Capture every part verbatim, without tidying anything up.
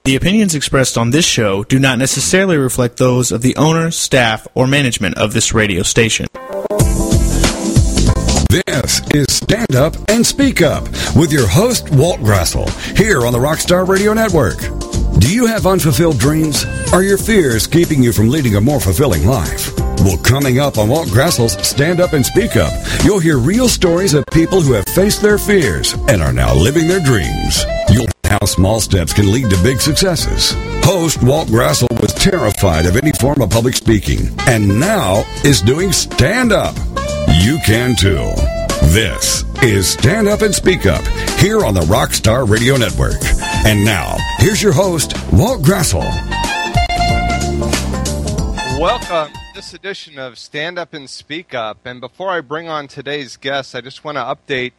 The opinions expressed on this show do not necessarily reflect those of the owner, staff, or management of this radio station. This is Stand Up and Speak Up with your host, Walt Grassel, here on the Rockstar Radio Network. Do you have unfulfilled dreams? Are your fears keeping you from leading a more fulfilling life? Well, coming up on Walt Grassel's Stand Up and Speak Up, you'll hear real stories of people who have faced their fears and are now living their dreams. You'll how small steps can lead to big successes. Host Walt Grassel was terrified of any form of public speaking and now is doing stand-up. You can too. This is Stand Up and Speak Up here on the Rockstar Radio Network. And now, here's your host, Walt Grassel. Welcome to this edition of Stand Up and Speak Up. And before I bring on today's guest, I just want to update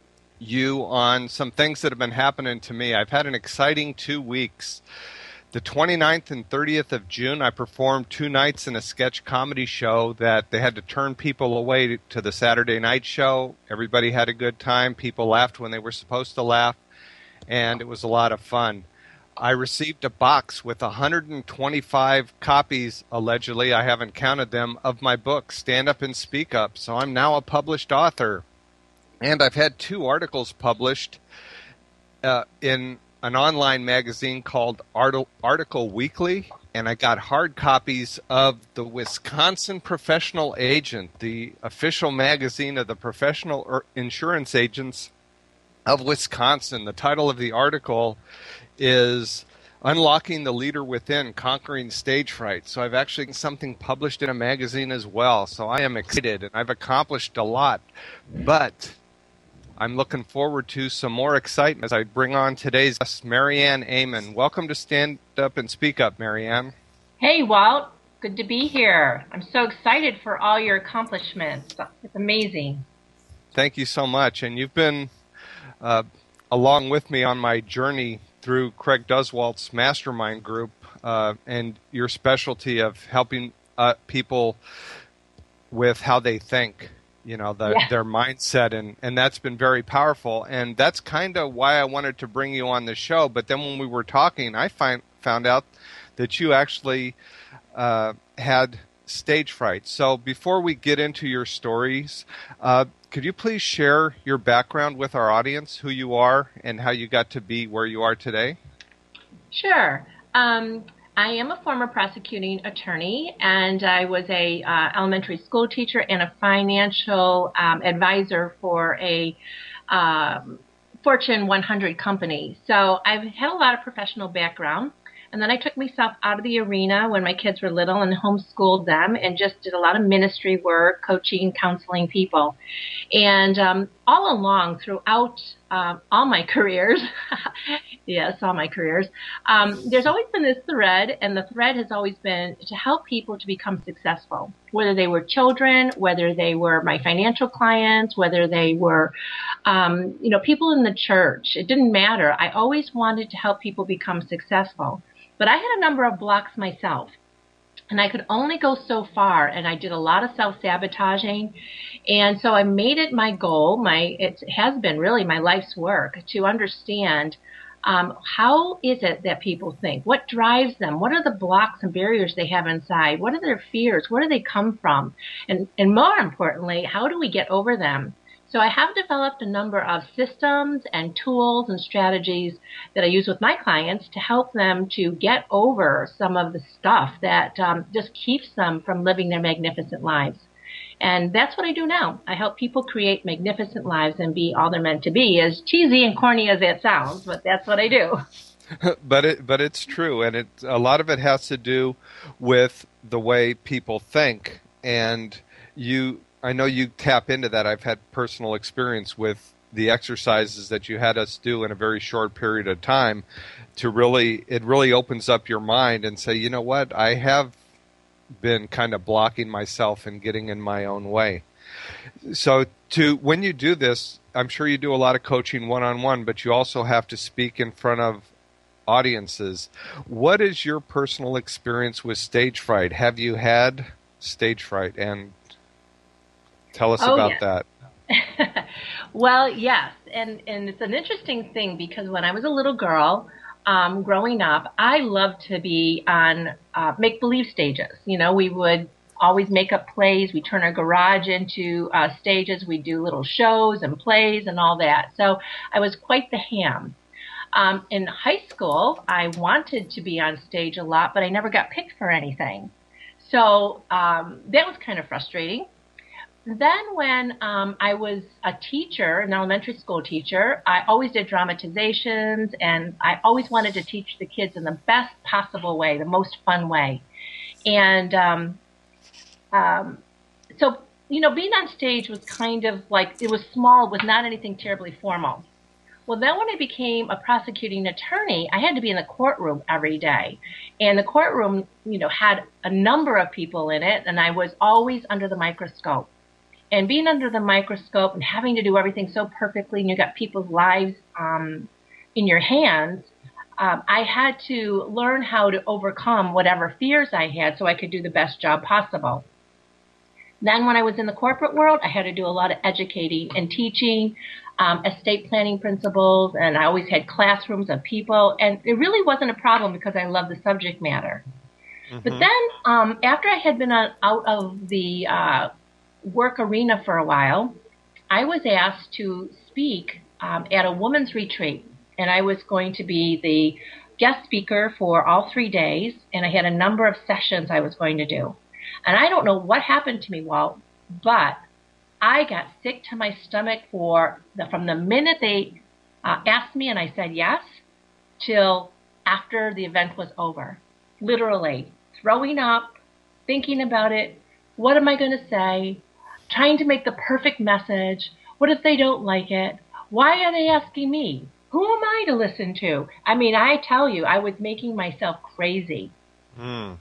you on some things that have been happening to me. I've had an exciting two weeks. The twenty-ninth and thirtieth of June, I performed two nights in a sketch comedy show that they had to turn people away to the Saturday night show. Everybody had a good time. People laughed when they were supposed to laugh, and it was a lot of fun. I received a box with one hundred twenty-five copies, allegedly, I haven't counted them, of my book, Stand Up and Speak Up. So I'm now a published author. And I've had two articles published uh, in an online magazine called Art- Article Weekly, and I got hard copies of the Wisconsin Professional Agent, the official magazine of the professional insurance agents of Wisconsin. The title of the article is Unlocking the Leader Within, Conquering Stage Fright. So I've actually got something published in a magazine as well. So I am excited, and I've accomplished a lot. But I'm looking forward to some more excitement as I bring on today's guest, Marianne Amen. Welcome to Stand Up and Speak Up, Marianne. Hey, Walt. Good to be here. I'm so excited for all your accomplishments. It's amazing. Thank you so much. And you've been uh, along with me on my journey through Craig Duswalt's mastermind group uh, and your specialty of helping uh, people with how they think. You know, the, yeah. their mindset, and, and that's been very powerful. And that's kind of why I wanted to bring you on the show. But then when we were talking, I find, found out that you actually uh, had stage fright. So before we get into your stories, uh, could you please share your background with our audience, who you are and how you got to be where you are today? Sure. Um I am a former prosecuting attorney, and I was a uh, elementary school teacher and a financial um, advisor for a uh, Fortune one hundred company. So I've had a lot of professional background. And then I took myself out of the arena when my kids were little and homeschooled them and just did a lot of ministry work, coaching, counseling people. And um, all along throughout uh, all my careers, yes, all my careers, um, there's always been this thread, and the thread has always been to help people to become successful, whether they were children, whether they were my financial clients, whether they were, um, you know, people in the church. It didn't matter. I always wanted to help people become successful. But I had a number of blocks myself, and I could only go so far, and I did a lot of self-sabotaging, and so I made it my goal, my it has been really my life's work, to understand um, how is it that people think, what drives them, what are the blocks and barriers they have inside, what are their fears, where do they come from, and, and more importantly, how do we get over them? So I have developed a number of systems and tools and strategies that I use with my clients to help them to get over some of the stuff that um, just keeps them from living their magnificent lives. And that's what I do now. I help people create magnificent lives and be all they're meant to be, as cheesy and corny as that sounds, but that's what I do. but it but it's true, and it a lot of it has to do with the way people think, and you I know you tap into that. I've had personal experience with the exercises that you had us do in a very short period of time to really, it really opens up your mind and say, you know what, I have been kind of blocking myself and getting in my own way. So to when you do this, I'm sure you do a lot of coaching one-on-one, but you also have to speak in front of audiences. What is your personal experience with stage fright? Have you had stage fright? And tell us oh, about yes. that. Well, yes, and, and it's an interesting thing because when I was a little girl, um, growing up, I loved to be on uh, make-believe stages. You know, we would always make up plays. We turn our garage into uh, stages. We do little shows and plays and all that. So I was quite the ham. Um, in high school, I wanted to be on stage a lot, but I never got picked for anything. So um, that was kind of frustrating. Then when um, I was a teacher, an elementary school teacher, I always did dramatizations, and I always wanted to teach the kids in the best possible way, the most fun way. And um, um, so, you know, being on stage was kind of like, it was small, it was not anything terribly formal. Well, then when I became a prosecuting attorney, I had to be in the courtroom every day. And the courtroom, you know, had a number of people in it, and I was always under the microscope. And being under the microscope and having to do everything so perfectly, and you got people's lives um, in your hands, um, I had to learn how to overcome whatever fears I had so I could do the best job possible. Then when I was in the corporate world, I had to do a lot of educating and teaching, um, estate planning principles, and I always had classrooms of people. And it really wasn't a problem because I loved the subject matter. Mm-hmm. But then um, after I had been on, out of the uh, work arena for a while, I was asked to speak um, at a women's retreat. And I was going to be the guest speaker for all three days, and I had a number of sessions I was going to do. And I don't know what happened to me, Walt, but I got sick to my stomach for the, from the minute they uh, asked me and I said yes till after the event was over. Literally throwing up, thinking about it. What am I going to say? Trying to make the perfect message. What if they don't like it? Why are they asking me? Who am I to listen to? I mean, I tell you, I was making myself crazy. Mm.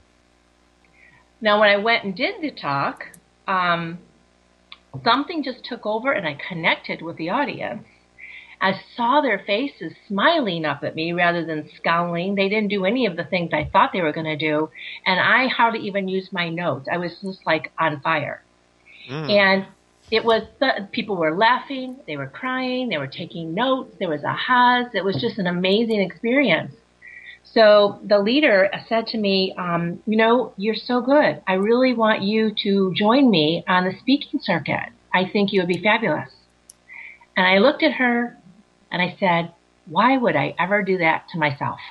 Now, when I went and did the talk, um, something just took over and I connected with the audience. I saw their faces smiling up at me rather than scowling. They didn't do any of the things I thought they were going to do. And I hardly even used my notes. I was just like on fire. Mm. And it was, the, people were laughing, they were crying, they were taking notes, there was ahas. It was just an amazing experience. So the leader said to me, um, you know, you're so good. I really want you to join me on the speaking circuit. I think you would be fabulous. And I looked at her and I said, why would I ever do that to myself?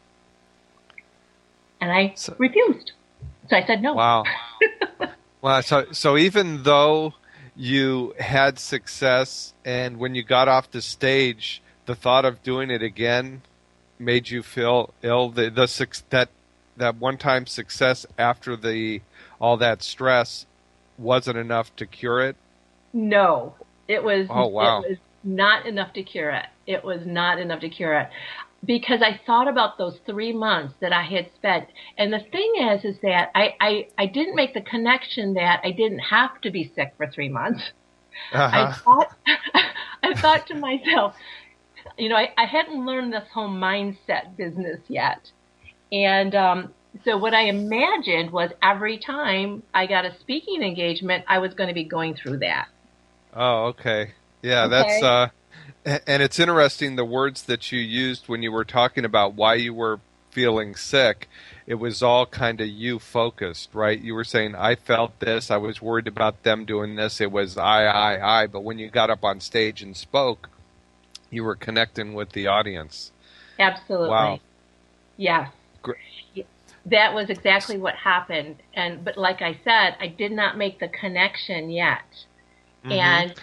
And I so, refused. So I said no. Wow. Wow. So, so even though you had success and when you got off the stage, the thought of doing it again made you feel ill. The, the that that one-time success after the all that stress wasn't enough to cure it? No, it was. Oh, wow. It was not enough to cure it. It was not enough to cure it. Because I thought about those three months that I had spent. And the thing is, is that I, I, I didn't make the connection that I didn't have to be sick for three months. Uh-huh. I thought, I thought to myself, you know, I, I hadn't learned this whole mindset business yet. And um, so what I imagined was every time I got a speaking engagement, I was going to be going through that. Oh, okay. Yeah, okay. that's... Uh... And it's interesting, the words that you used when you were talking about why you were feeling sick, it was all kind of you focused, right? You were saying, I felt this, I was worried about them doing this, it was I, I, I. But when you got up on stage and spoke, you were connecting with the audience. Absolutely. Wow. Yeah. Great. That was exactly what happened. And But like I said, I did not make the connection yet. Mm-hmm. And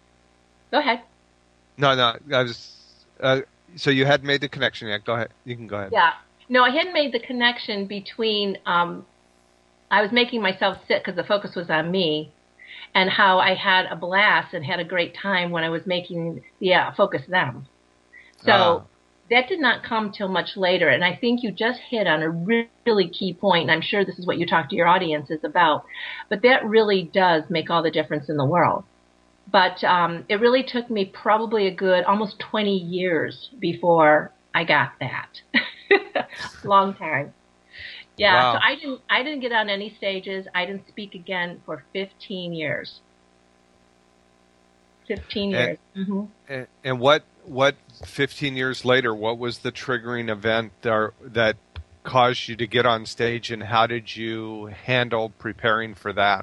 go ahead. No, no, I was, uh, so you hadn't made the connection yet. Go ahead. You can go ahead. Yeah. No, I hadn't made the connection between, um, I was making myself sick because the focus was on me and how I had a blast and had a great time when I was making the uh, focus them. So uh. that did not come till much later. And I think you just hit on a really key point, and I'm sure this is what you talk to your audiences about, but that really does make all the difference in the world. But um, it really took me probably a good almost twenty years before I got that. Long time. Yeah, wow. So I didn't I didn't get on any stages. I didn't speak again for fifteen years. fifteen years. And, mm-hmm. and, and what what fifteen years later? What was the triggering event or, that caused you to get on stage, and how did you handle preparing for that?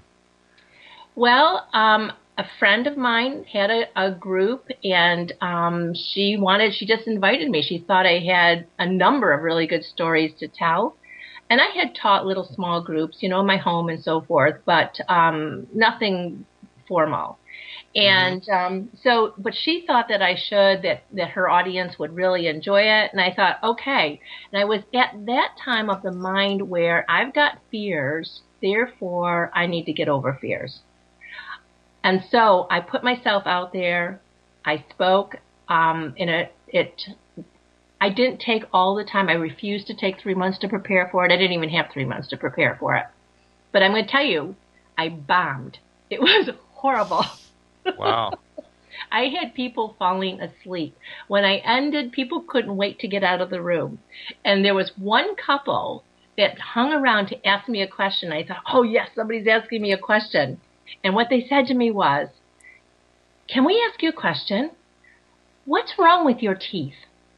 Well, um, a friend of mine had a, a group, and um, she wanted, she just invited me. She thought I had a number of really good stories to tell. And I had taught little small groups, you know, in my home and so forth, but um, nothing formal. And mm-hmm. um, so, but she thought that I should, that, that her audience would really enjoy it. And I thought, okay. And I was at that time of the mind where I've got fears, therefore I need to get over fears. And so I put myself out there. I spoke, um, and it, it, I didn't take all the time. I refused to take three months to prepare for it. I didn't even have three months to prepare for it. But I'm going to tell you, I bombed. It was horrible. Wow. I had people falling asleep. When I ended, people couldn't wait to get out of the room. And there was one couple that hung around to ask me a question. I thought, oh, yes, somebody's asking me a question. And what they said to me was, can we ask you a question? What's wrong with your teeth?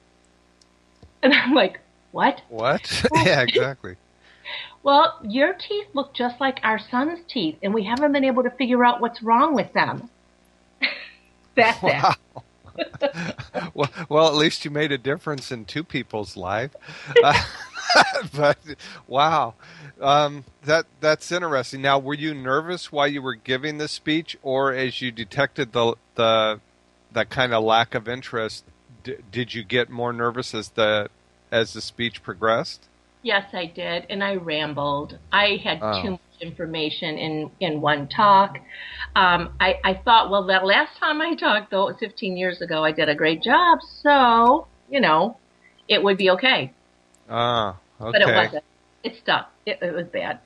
And I'm like, what? What? Yeah, exactly. Well, your teeth look just like our son's teeth, and we haven't been able to figure out what's wrong with them. That's wow. it. well, well, at least you made a difference in two people's lives. Uh, but, wow. Um, that that's interesting. Now, were you nervous while you were giving this speech, or as you detected the the that kind of lack of interest, d- did you get more nervous as the as the speech progressed? Yes, I did, and I rambled. I had oh. too much information in in one talk. Um, I I thought, well, that last time I talked, though, it was fifteen years ago, I did a great job, so you know, it would be okay. Ah, okay. But it wasn't. It stuck. It, it was bad.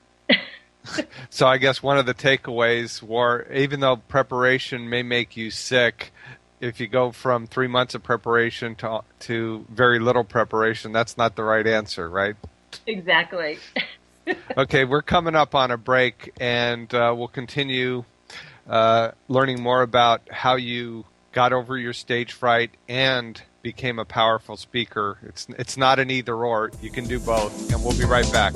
So I guess one of the takeaways were, even though preparation may make you sick, if you go from three months of preparation to to very little preparation, that's not the right answer, right? Exactly. Okay, we're coming up on a break, and uh, we'll continue uh, learning more about how you got over your stage fright and became a powerful speaker. It's it's not an either or. You can do both, and we'll be right back.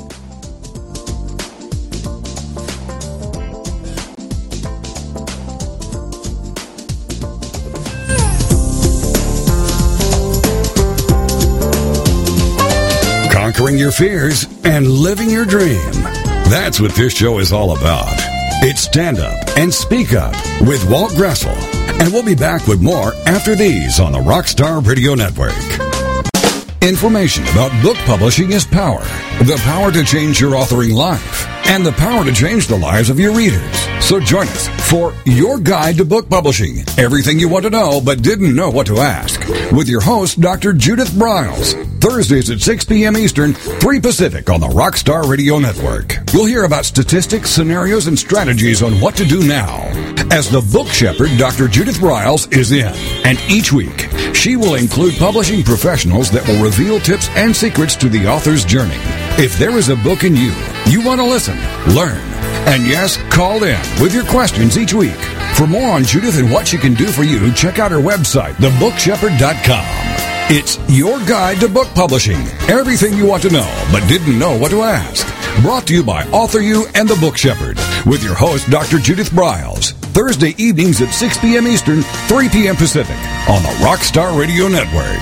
Conquering your fears and living your dream. That's what this show is all about. It's Stand Up and Speak Up with Walt Gressel. And we'll be back with more after these on the Rockstar Radio Network. Information about book publishing is power. The power to change your authoring life. And the power to change the lives of your readers. So join us for Your Guide to Book Publishing. Everything you want to know but didn't know what to ask. With your host, Doctor Judith Briles. Thursdays at six p.m. Eastern, three Pacific on the Rockstar Radio Network. You'll hear about statistics, scenarios, and strategies on what to do now. As the book shepherd, Doctor Judith Briles is in. And each week, she will include publishing professionals that will reveal tips and secrets to the author's journey. If there is a book in you, you want to listen, learn, and yes, call in with your questions each week. For more on Judith and what she can do for you, check out her website, the book shepherd dot com. It's your guide to book publishing. Everything you want to know, but didn't know what to ask. Brought to you by Author You and the Book Shepherd, with your host, Doctor Judith Briles. Thursday evenings at six p.m. Eastern, three p.m. Pacific, on the Rockstar Radio Network.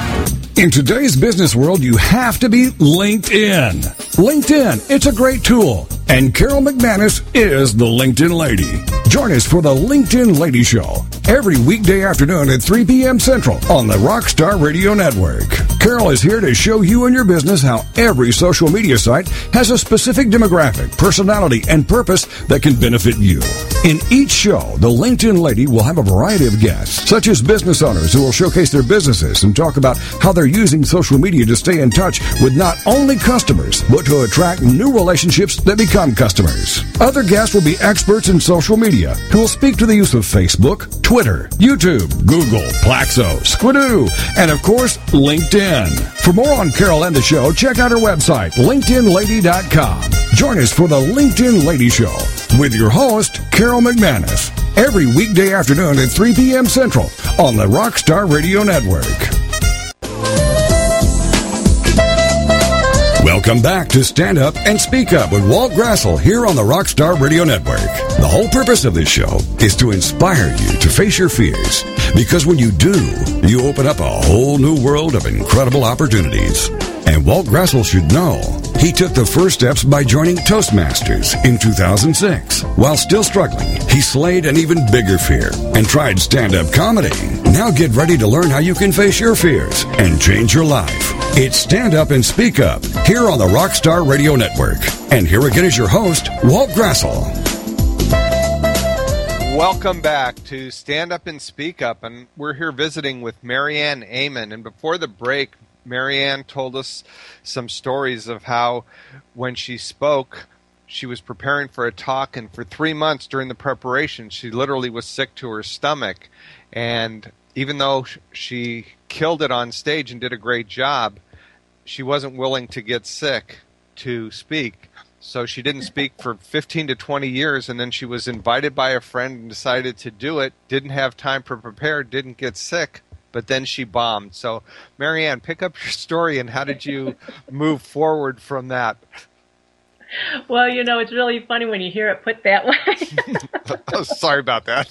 In today's business world, you have to be LinkedIn. LinkedIn, it's a great tool. And Carol McManus is the LinkedIn Lady. Join us for the LinkedIn Lady Show every weekday afternoon at three p.m. Central on the Rockstar Radio Network. Carol is here to show you and your business how every social media site has a specific demographic, personality, and purpose that can benefit you. In each show, the LinkedIn Lady will have a variety of guests, such as business owners who will showcase their businesses and talk about how they're using social media to stay in touch with not only customers, but to attract new relationships that become customers. Other guests will be experts in social media who will speak to the use of Facebook, Twitter, YouTube, Google, Plaxo, Squidoo, and of course, LinkedIn. For more on Carol and the show, check out her website, linkedin lady dot com. Join us for the LinkedIn Lady Show with your host, Carol McManus. every weekday afternoon at three p.m. Central on the Rockstar Radio Network. Welcome back to Stand Up and Speak Up with Walt Grassel here on the Rockstar Radio Network. The whole purpose of this show is to inspire you to face your fears, because when you do, you open up a whole new world of incredible opportunities. And Walt Grassel should know he took the first steps by joining Toastmasters in two thousand six. While still struggling, he slayed an even bigger fear and tried stand-up comedy. Now get ready to learn how you can face your fears and change your life. It's Stand Up and Speak Up here on the Rockstar Radio Network. And here again is your host, Walt Grassel. Welcome back to Stand Up and Speak Up, and we're here visiting with Marianne Amen. And before the break, Marianne told us some stories of how when she spoke, she was preparing for a talk, and for three months during the preparation, she literally was sick to her stomach. And even though she killed it on stage and did a great job, she wasn't willing to get sick to speak. So she didn't speak for fifteen to twenty years, and then she was invited by a friend and decided to do it, didn't have time to prepare, didn't get sick, but then she bombed. So, Marianne, pick up your story, and how did you move forward from that? Well, you know, it's really funny when you hear it put that way. Oh, sorry about that.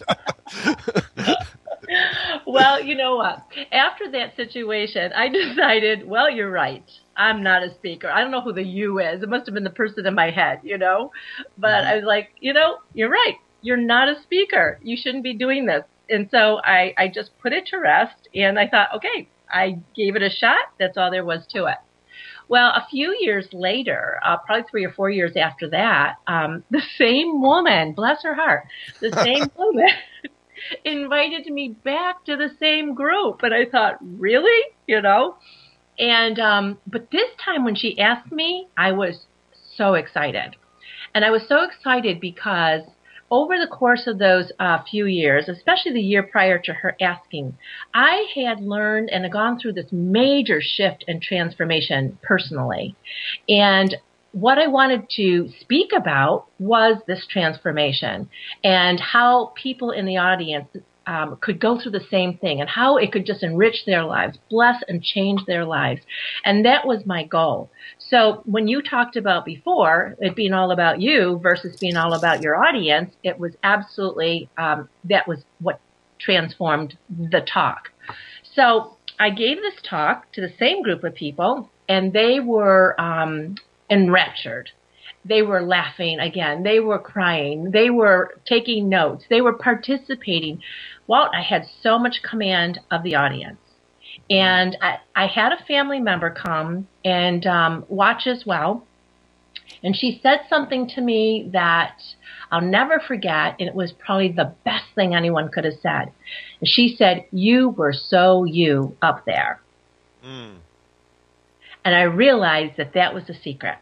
Well, you know what? After that situation, I decided, well, you're right. I'm not a speaker. I don't know who the you is. It must have been the person in my head, you know? But mm-hmm. I was like, you know, you're right. You're not a speaker. You shouldn't be doing this. And so I, I just put it to rest, and I thought, okay, I gave it a shot. That's all there was to it. Well, a few years later, uh, probably three or four years after that, um, the same woman, bless her heart, the same woman invited me back to the same group. And I thought, really? You know? And um, but this time when she asked me, I was so excited. And I was so excited because over the course of those uh, few years, especially the year prior to her asking, I had learned and gone through this major shift and transformation personally. And what I wanted to speak about was this transformation and how people in the audience um, could go through the same thing and how it could just enrich their lives, bless and change their lives. And that was my goal. So when you talked about before it being all about you versus being all about your audience, it was absolutely, um, that was what transformed the talk. So I gave this talk to the same group of people, and they were um, enraptured. They were laughing again. They were crying. They were taking notes. They were participating. Walt, I had so much command of the audience. And I, I had a family member come and um, watch as well. And she said something to me that I'll never forget, and it was probably the best thing anyone could have said. And she said, "You were so you up there." Mm. And I realized that that was the secret.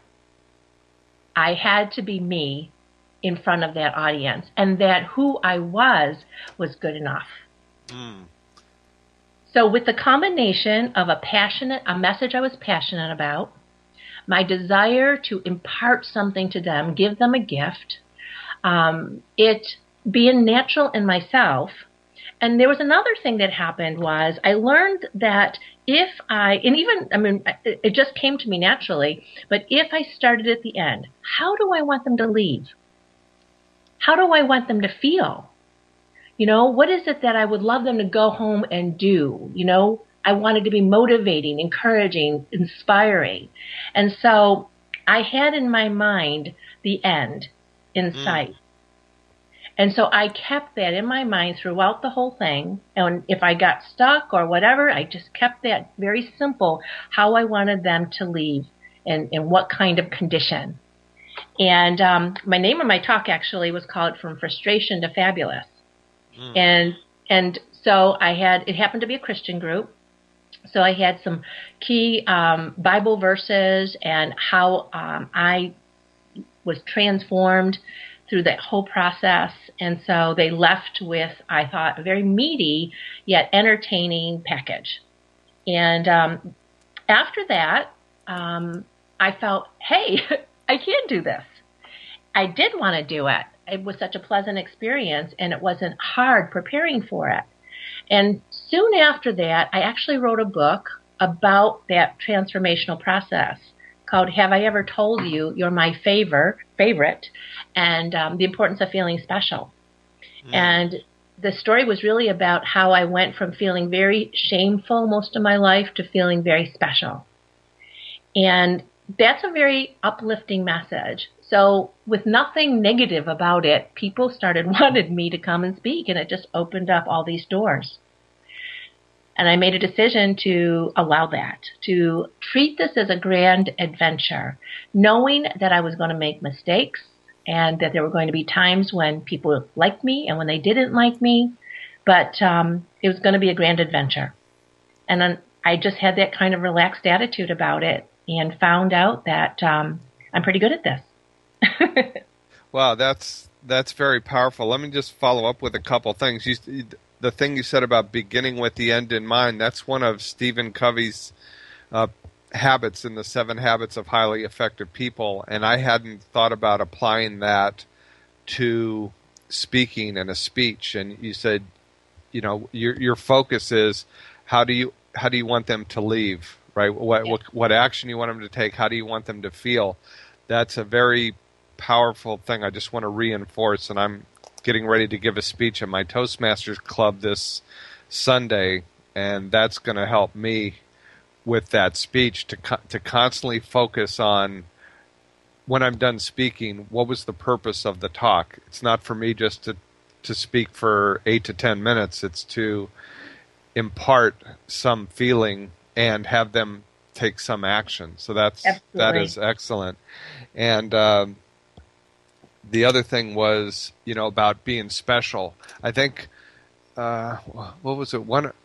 I had to be me in front of that audience, and that who I was was good enough. Mm. So with the combination of a passionate, a message I was passionate about, my desire to impart something to them, give them a gift, um, it being natural in myself. And there was another thing that happened was I learned that if I, and even, I mean, it just came to me naturally, but if I started at the end, how do I want them to leave? How do I want them to feel? You know, what is it that I would love them to go home and do? You know, I wanted to be motivating, encouraging, inspiring. And so I had in my mind the end in mm. sight. And so I kept that in my mind throughout the whole thing. And if I got stuck or whatever, I just kept that very simple, how I wanted them to leave and in what kind of condition. And um, my name of my talk actually was called From Frustration to Fabulous. Mm. And and so I had, it happened to be a Christian group. So I had some key um, Bible verses and how um, I was transformed through that whole process. And so they left with, I thought, a very meaty yet entertaining package. And um, after that, um, I felt, hey, I can do this. I did want to do it, it was such a pleasant experience, and it wasn't hard preparing for it. And soon after that, I actually wrote a book about that transformational process called Have I Ever Told You You're My Favor, Favorite, and um, the importance of feeling special. Mm. And the story was really about how I went from feeling very shameful most of my life to feeling very special. And that's a very uplifting message. So with nothing negative about it, people started wanting me to come and speak, and it just opened up all these doors. And I made a decision to allow that, to treat this as a grand adventure, knowing that I was going to make mistakes and that there were going to be times when people liked me and when they didn't like me, but um, it was going to be a grand adventure. And then I just had that kind of relaxed attitude about it and found out that um, I'm pretty good at this. Wow, that's that's very powerful. Let me just follow up with a couple things. You, the thing you said about beginning with the end in mind, that's one of Stephen Covey's uh, habits in the Seven Habits of Highly Effective People, and I hadn't thought about applying that to speaking and a speech. And you said, you know, your your focus is how do you how do you want them to leave, right? What Yeah. what, what action you want them to take? How do you want them to feel? That's a very powerful thing. I just want to reinforce, and I'm getting ready to give a speech at my Toastmasters Club this Sunday, and that's going to help me with that speech to co- to constantly focus on, when I'm done speaking, what was the purpose of the talk? It's not for me just to to speak for eight to ten minutes. It's to impart some feeling and have them take some action. So that's Absolutely. that is excellent. And um, the other thing was, you know, about being special. I think, uh, what was it? One,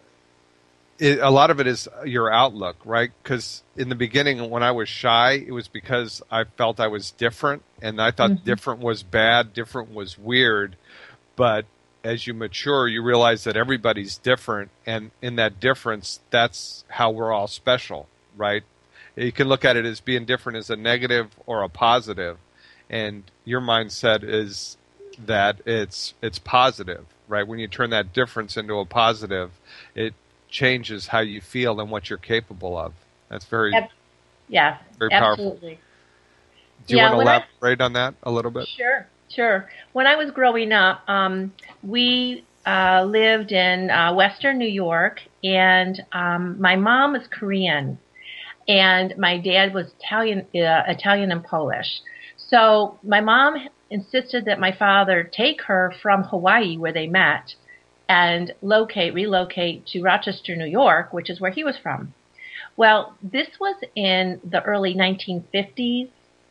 it, a lot of it is your outlook, right? Because in the beginning, when I was shy, it was because I felt I was different, and I thought mm-hmm. different was bad, different was weird. But as you mature, you realize that everybody's different, and in that difference, that's how we're all special, right? You can look at it as being different as a negative or a positive. And your mindset is that it's it's positive, right? When you turn that difference into a positive, it changes how you feel and what you're capable of. That's very, yeah, very absolutely. powerful. Do you yeah, want to elaborate I, on that a little bit? Sure, sure. When I was growing up, um, we uh, lived in uh, Western New York, and um, my mom was Korean, and my dad was Italian, uh, Italian and Polish. So my mom insisted that my father take her from Hawaii, where they met, and locate, relocate to Rochester, New York, which is where he was from. Well, this was in the early nineteen fifties,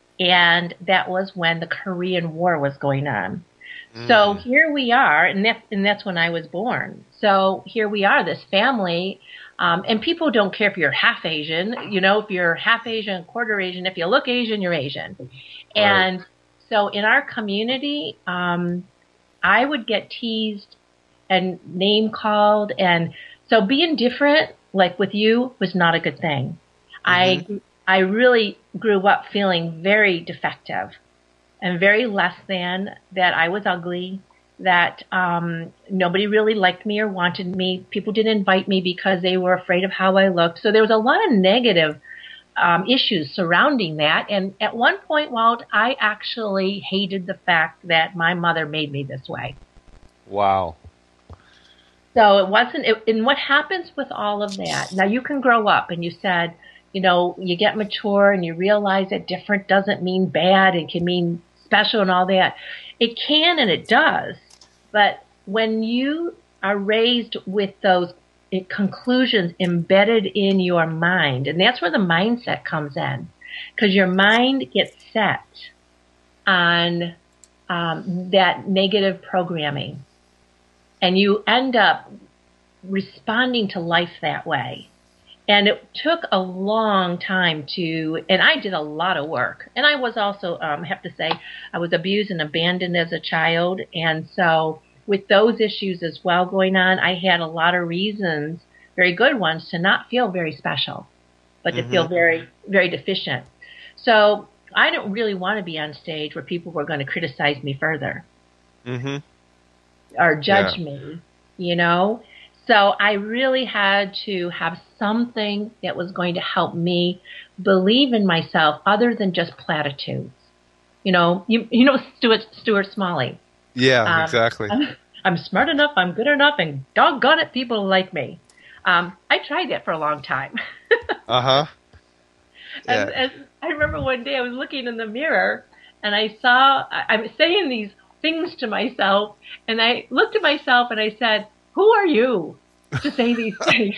and that was when the Korean War was going on. Mm. So here we are, and that's, and that's when I was born. So here we are, this family. Um, and people don't care if you're half Asian, you know, if you're half Asian, quarter Asian, if you look Asian, you're Asian. Right. And so in our community, um, I would get teased and name called. And so being different, like with you, was not a good thing. Mm-hmm. I, I really grew up feeling very defective and very less than, that I was ugly, that um, nobody really liked me or wanted me. People didn't invite me because they were afraid of how I looked. So there was a lot of negative um, issues surrounding that. And at one point, Walt, I actually hated the fact that my mother made me this way. Wow. So it wasn't, it, and what happens with all of that? Now you can grow up, and you said, you know, you get mature and you realize that different doesn't mean bad. It can mean special and all that. It can, and it does. But when you are raised with those conclusions embedded in your mind, and that's where the mindset comes in, because your mind gets set on um, that negative programming, and you end up responding to life that way. And it took a long time to, and I did a lot of work. And I was also, um, have to say, I was abused and abandoned as a child. And so with those issues as well going on, I had a lot of reasons, very good ones, to not feel very special, but to mm-hmm. feel very, very deficient. So I don't really want to be on stage where people were going to criticize me further. mm-hmm. or judge yeah. me, you know? So I really had to have something that was going to help me believe in myself other than just platitudes. You know, you, you know Stuart, Stuart Smalley. Yeah, um, exactly. I'm, I'm smart enough, I'm good enough, and doggone it, people like me. Um, I tried that for a long time. uh-huh. Yeah. And, and I remember one day I was looking in the mirror, and I saw, I, I'm saying these things to myself, and I looked at myself and I said, who are you to say these things?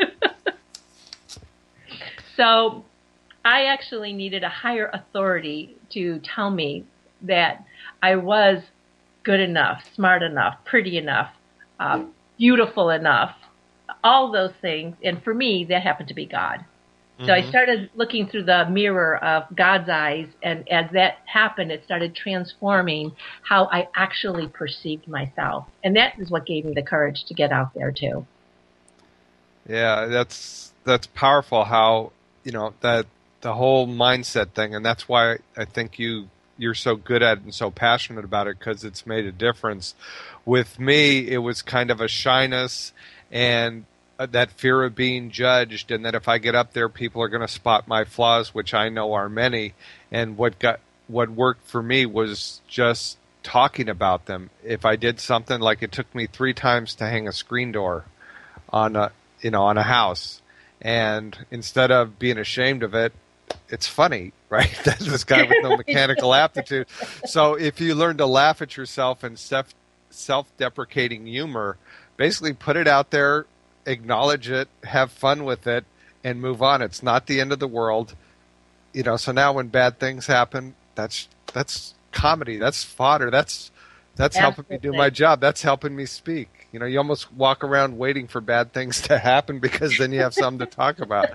So I actually needed a higher authority to tell me that I was good enough, smart enough, pretty enough, uh, beautiful enough, all those things. And for me, that happened to be God. So mm-hmm. I started looking through the mirror of God's eyes, and as that happened, it started transforming how I actually perceived myself. And that is what gave me the courage to get out there, too. Yeah, that's that's powerful how, you know, that the whole mindset thing, and that's why I think you, you're so good at it and so passionate about it, because it's made a difference. With me, it was kind of a shyness and that fear of being judged, and that if I get up there, people are going to spot my flaws, which I know are many. And what got what worked for me was just talking about them. If I did something, like it took me three times to hang a screen door on a you know on a house, and instead of being ashamed of it, it's funny, right? That's this guy with no mechanical aptitude. So if you learn to laugh at yourself and self self-deprecating humor, basically put it out there, acknowledge it, have fun with it, and move on. It's not the end of the world. You know, so now when bad things happen, that's that's comedy, that's fodder, that's that's Absolutely. helping me do my job, that's helping me speak. You know, you almost walk around waiting for bad things to happen, because then you have something to talk about.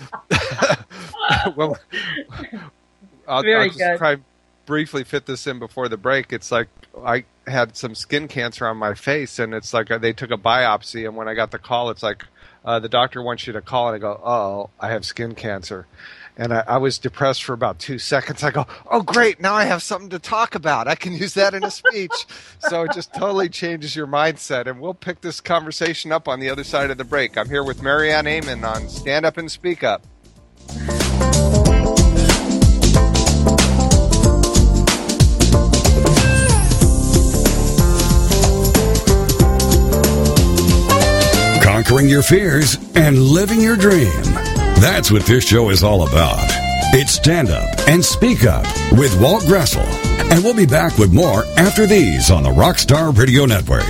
well, I'll, Very I'll just good. try briefly fit this in before the break. It's like I had some skin cancer on my face, and it's like they took a biopsy, and when I got the call, it's like uh, the doctor wants you to call, and I go, oh, I have skin cancer. And I, I was depressed for about two seconds. I go, oh, great, now I have something to talk about. I can use that in a speech. So it just totally changes your mindset, and we'll pick this conversation up on the other side of the break. I'm here with Marianne Amon on Stand Up and Speak Up. Conquering your fears and living your dream. That's what this show is all about. It's Stand Up and Speak Up with Walt Gressel. And we'll be back with more after these on the Rockstar Radio Network.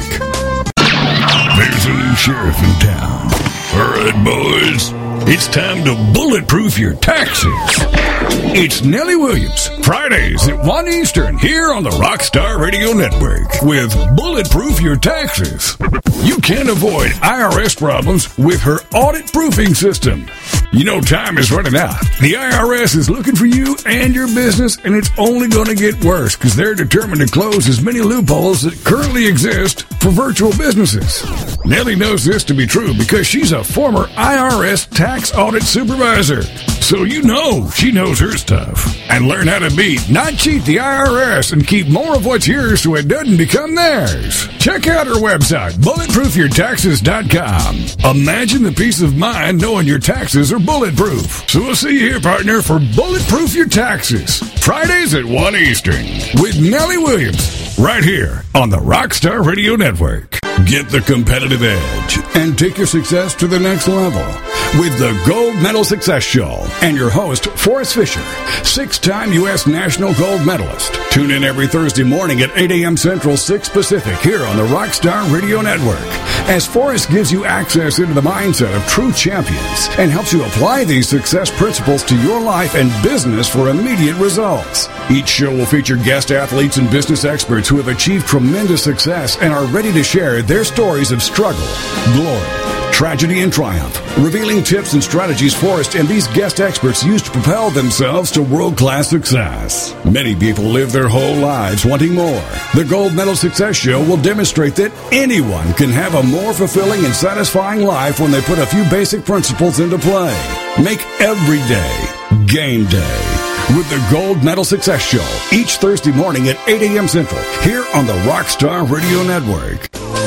There's a new sheriff in town. All right, boys. It's time to bulletproof your taxes. It's Nellie Williams, Fridays at one Eastern, here on the Rockstar Radio Network with Bulletproof Your Taxes. You can avoid I R S problems with her audit proofing system. You know time is running out. The I R S is looking for you and your business, and it's only going to get worse because they're determined to close as many loopholes that currently exist for virtual businesses. Nellie knows this to be true because she's a former I R S tax audit supervisor. So you know she knows her stuff. And learn how to beat, not cheat the I R S and keep more of what's yours so it doesn't become theirs. Check out her website, bulletproof your taxes dot com. Imagine the peace of mind knowing your taxes are bulletproof. So we'll see you here, partner, for Bulletproof Your Taxes. Fridays at one Eastern with Nellie Williams, right here on the Rockstar Radio Network. Get the competitive edge and take your success to the next level with the Gold Medal Success Show and your host, Forrest Fisher, six-time U S National Gold Medalist. Tune in every Thursday morning at eight a.m. Central, six Pacific, here on the Rockstar Radio Network, as Forrest gives you access into the mindset of true champions and helps you apply these success principles to your life and business for immediate results. Each show will feature guest athletes and business experts who have achieved tremendous success and are ready to share their stories of struggle, glory, tragedy, and triumph, revealing tips and strategies Forrest and these guest experts use to propel themselves to world-class success. Many people live their whole lives wanting more. The Gold Medal Success Show will demonstrate that anyone can have a more fulfilling and satisfying life when they put a few basic principles into play. Make every day game day. with the Gold Medal Success Show each Thursday morning at eight a.m. Central here on the Rockstar Radio Network.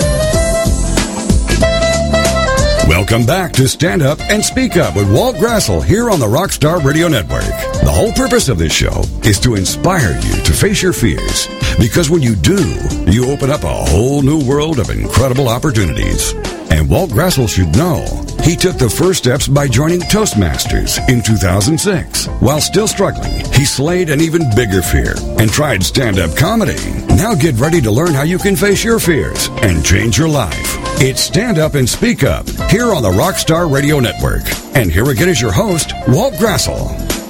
Welcome back to Stand Up and Speak Up with Walt Grassel here on the Rockstar Radio Network. The whole purpose of this show is to inspire you to face your fears, because when you do, you open up a whole new world of incredible opportunities. And Walt Grassel should know he took the first steps by joining Toastmasters in two thousand six. While still struggling, he slayed an even bigger fear and tried stand-up comedy. Now get ready to learn how you can face your fears and change your life. It's Stand Up and Speak Up here on the Rockstar Radio Network. And here again is your host, Walt Grassel.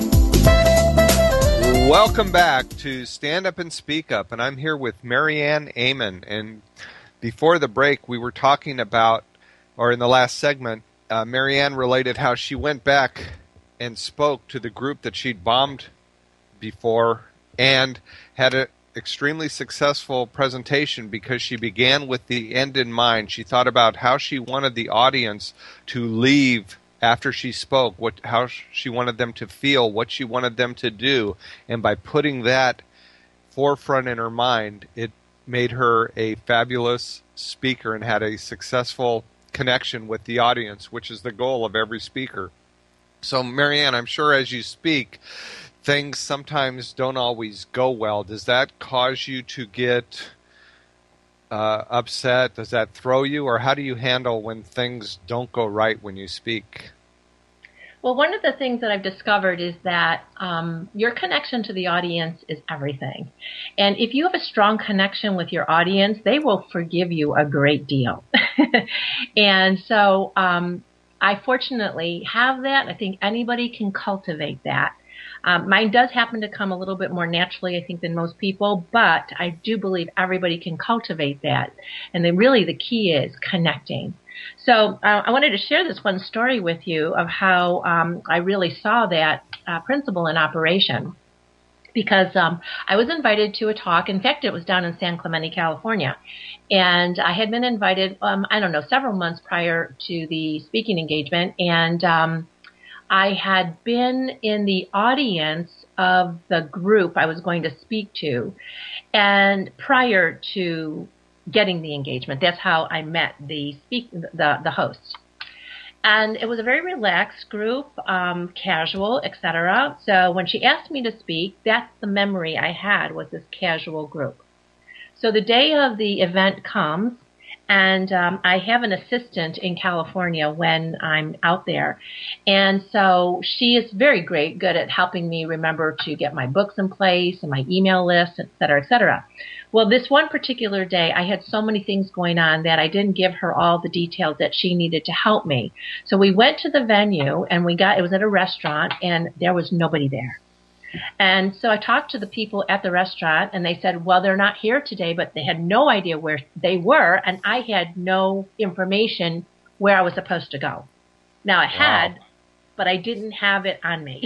Welcome back to Stand Up and Speak Up, and I'm here with Marianne Amon. And before the break, we were talking about, or in the last segment, uh, Marianne related how she went back and spoke to the group that she'd bombed before and had an extremely successful presentation because she began with the end in mind. She thought about how she wanted the audience to leave after she spoke, what how she wanted them to feel, what she wanted them to do, and by putting that forefront in her mind, it made her a fabulous speaker and had a successful connection with the audience, which is the goal of every speaker. So, Marianne, I'm sure as you speak, things sometimes don't always go well. Does that cause you to get uh, upset? Does that throw you? Or how do you handle when things don't go right when you speak? Well, one of the things that I've discovered is that um, your connection to the audience is everything. And if you have a strong connection with your audience, they will forgive you a great deal. And so um, I fortunately have that. I think anybody can cultivate that. Um, mine does happen to come a little bit more naturally, I think, than most people, but I do believe everybody can cultivate that. And then really the key is connecting. So uh, I wanted to share this one story with you of how um, I really saw that uh, principle in operation. Because um, I was invited to a talk. In fact, it was down in San Clemente, California. And I had been invited, um, I don't know, several months prior to the speaking engagement. And um, I had been in the audience of the group I was going to speak to, and prior to getting the engagement. That's how I met the speak the the host. And it was a very relaxed group, um, casual, et cetera. So when she asked me to speak, that's the memory I had, was this casual group. So the day of the event comes, and um, I have an assistant in California when I'm out there. And so she is very great, good at helping me remember to get my books in place and my email list, et cetera, et cetera. Well, this one particular day, I had so many things going on that I didn't give her all the details that she needed to help me. So we went to the venue, and we got, it was at a restaurant, and there was nobody there. And so I talked to the people at the restaurant, and they said, well, they're not here today, but they had no idea where they were, and I had no information where I was supposed to go. Now, I had, wow. but I didn't have it on me.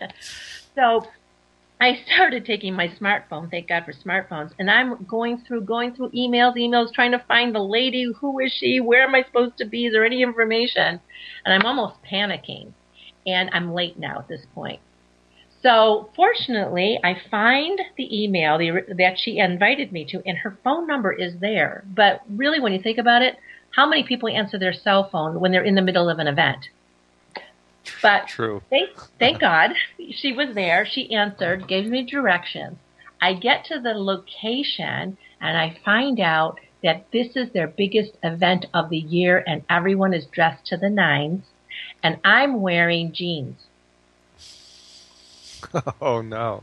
So I started taking my smartphone, thank God for smartphones, and I'm going through, going through emails, emails, trying to find the lady. Who is she? Where am I supposed to be? Is there any information? And I'm almost panicking, and I'm late now at this point. So fortunately, I find the email that she invited me to, and her phone number is there. But really, when you think about it, how many people answer their cell phone when they're in the middle of an event? But True. thank, thank God she was there. She answered, gave me directions. I get to the location, and I find out that this is their biggest event of the year, and everyone is dressed to the nines, and I'm wearing jeans. Oh, no.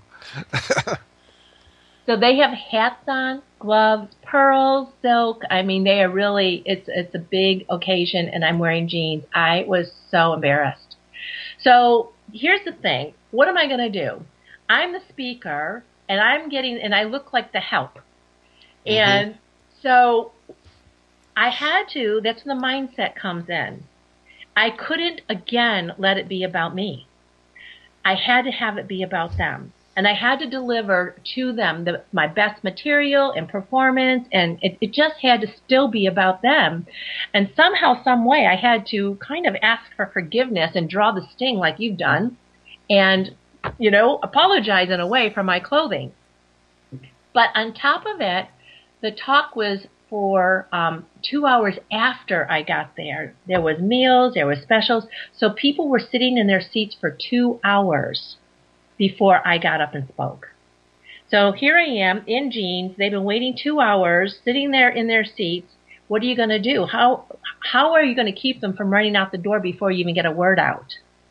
So they have hats on, gloves, pearls, silk. I mean, they are really, it's it's a big occasion, and I'm wearing jeans. I was so embarrassed. So here's the thing. What am I going to do? I'm the speaker, and I'm getting, and I look like the help. Mm-hmm. And so I had to, that's when the mindset comes in. I couldn't, again, let it be about me. I had to have it be about them. And I had to deliver to them the, my best material and performance, and it, it just had to still be about them. And somehow, some way, I had to kind of ask for forgiveness and draw the sting like you've done, and you know, apologize in a way for my clothing. But on top of it, the talk was for um, two hours after I got there. There was meals, there was specials. So people were sitting in their seats for two hours before I got up and spoke. So here I am in jeans. They've been waiting two hours, sitting there in their seats. What are you going to do? How how are you going to keep them from running out the door before you even get a word out?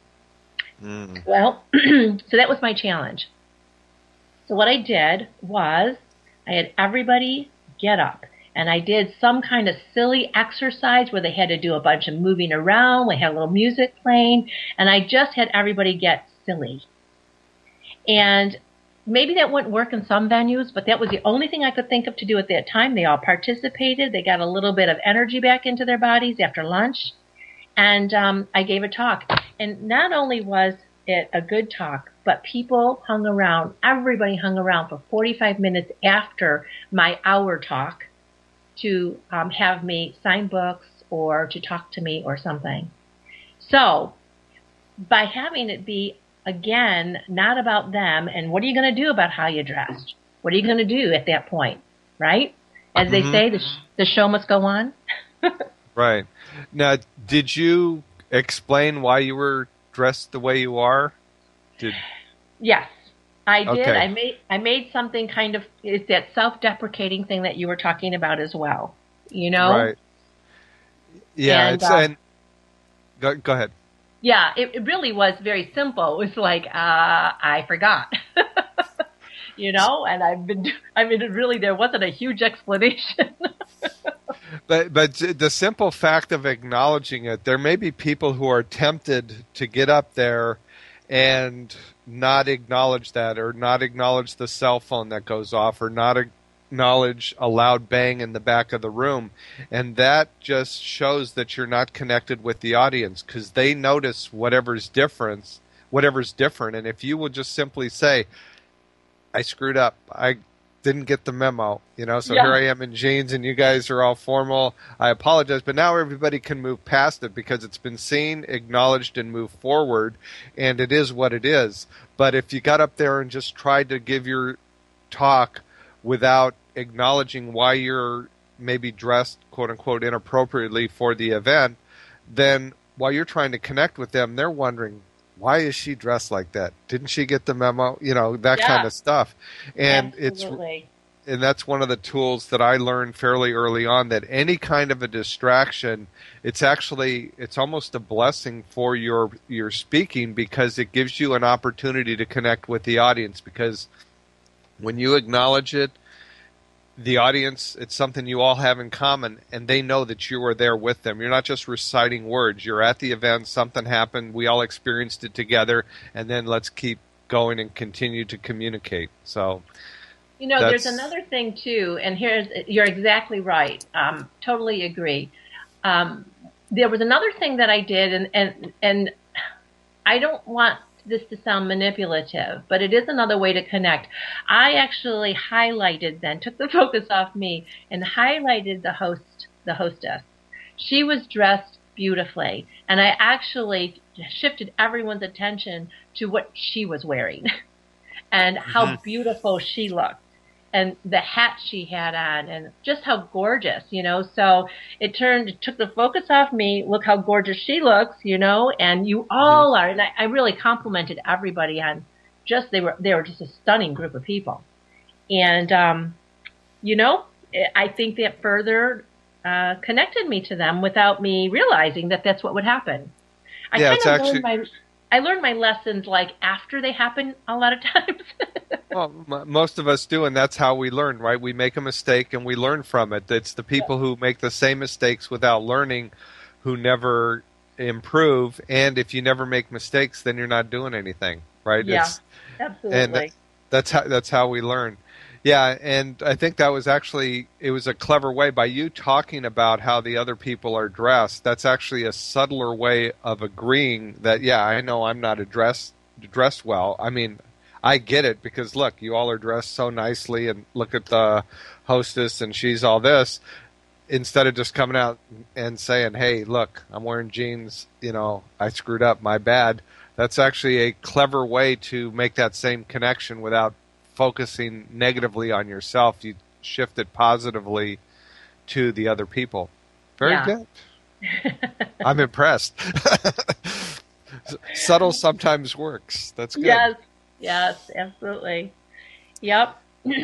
Mm. Well, so that was my challenge. So what I did was I had everybody get up, and I did some kind of silly exercise where they had to do a bunch of moving around. We had a little music playing, and I just had everybody get silly. And maybe that wouldn't work in some venues, but that was the only thing I could think of to do at that time. They all participated. They got a little bit of energy back into their bodies after lunch. And um, I gave a talk. And not only was it a good talk, but people hung around. Everybody hung around for forty-five minutes after my hour talk to um, have me sign books or to talk to me or something. So by having it be, again, not about them, and what are you going to do about how you dressed? What are you going to do at that point, right? As they mm-hmm. say, the, sh- the show must go on. Right. Now, did you explain why you were dressed the way you are? Did... Yes, I did. Okay. I made I made something kind of, it's that self-deprecating thing that you were talking about as well, you know? Right. Yeah, and, it's, uh, and go, go ahead. Yeah, it, it really was very simple. It was like, uh, I forgot, you know, and I've been, I mean, it really, there wasn't a huge explanation. But but the simple fact of acknowledging it, there may be people who are tempted to get up there and not acknowledge that, or not acknowledge the cell phone that goes off, or not acknowledge a loud bang in the back of the room. And that just shows that you're not connected with the audience, because they notice whatever's different, whatever's different. And if you will just simply say, I screwed up, I didn't get the memo, you know, so yeah. Here I am in jeans and you guys are all formal. I apologize, but now everybody can move past it because it's been seen, acknowledged, and moved forward, and it is what it is. But if you got up there and just tried to give your talk without acknowledging why you're maybe dressed, quote unquote, inappropriately for the event, then while you're trying to connect with them, they're wondering, why is she dressed like that? Didn't she get the memo? You know, that yeah. kind of stuff. And Absolutely. it's and that's one of the tools that I learned fairly early on, that any kind of a distraction, it's actually it's almost a blessing for your your speaking, because it gives you an opportunity to connect with the audience, because when you acknowledge it, the audience, it's something you all have in common, and they know that you are there with them. You're not just reciting words. You're at the event, something happened, we all experienced it together, and then let's keep going and continue to communicate. So, you know, there's another thing, too, and here's, you're exactly right. Um, totally agree. Um, there was another thing that I did, and, and, and I don't want this to sound manipulative, but it is another way to connect. I actually highlighted then, took the focus off me and highlighted the host, the hostess. She was dressed beautifully, and I actually shifted everyone's attention to what she was wearing and how mm-hmm. beautiful she looked, and the hat she had on, and just how gorgeous, you know. So it turned, it took the focus off me. Look how gorgeous she looks, you know, and you all mm-hmm. are. And I, I really complimented everybody on just, they were, they were just a stunning group of people. And, um, you know, I think that further uh, connected me to them without me realizing that that's what would happen. I yeah, kind it's of actually... learned my, I learned my lessons like after they happen a lot of times. Well, m- most of us do, and that's how we learn, right? We make a mistake and we learn from it. It's the people who make the same mistakes without learning who never improve. And if you never make mistakes, then you're not doing anything, right? Yeah, it's, absolutely. And that, that's how that's how we learn. Yeah, and I think that was actually, it was a clever way by you talking about how the other people are dressed. That's actually a subtler way of agreeing that, yeah, I know I'm not a dress, dressed well. I mean, I get it, because look, you all are dressed so nicely, and look at the hostess and she's all this, instead of just coming out and saying, hey, look, I'm wearing jeans, you know, I screwed up, my bad. That's actually a clever way to make that same connection without focusing negatively on yourself. You shift it positively to the other people. Very yeah. good. I'm impressed. Subtle sometimes works. That's good. Yes, yes, absolutely. Yep.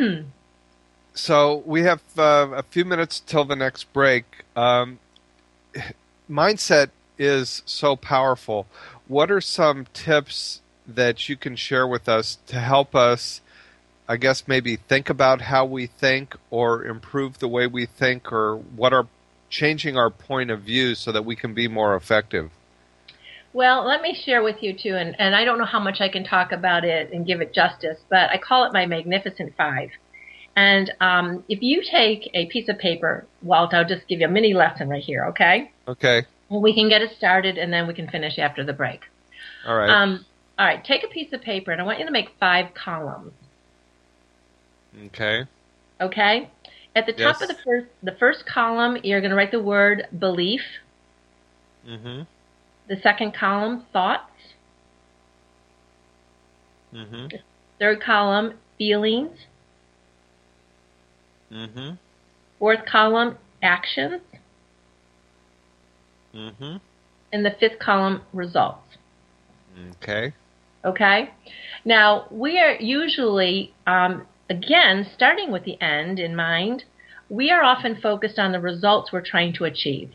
So we have uh, a few minutes till the next break. Um, mindset is so powerful. What are some tips that you can share with us to help us, I guess, maybe think about how we think or improve the way we think, or what are changing our point of view so that we can be more effective? Well, let me share with you, too, and, and I don't know how much I can talk about it and give it justice, but I call it my Magnificent Five. And um, if you take a piece of paper, Walt, I'll just give you a mini lesson right here, okay? Okay. Well, we can get it started, and then we can finish after the break. All right. Um, all right, take a piece of paper, and I want you to make five columns. Okay. Okay? At the top Yes. of the first the first column, you're going to write the word belief. Mm-hmm. The second column, thoughts. Mm-hmm. The third column, feelings. Mm-hmm. Fourth column, actions. Mm-hmm. And the fifth column, results. Okay. Okay? Now, we are usually, um, again, starting with the end in mind, we are often focused on the results we're trying to achieve.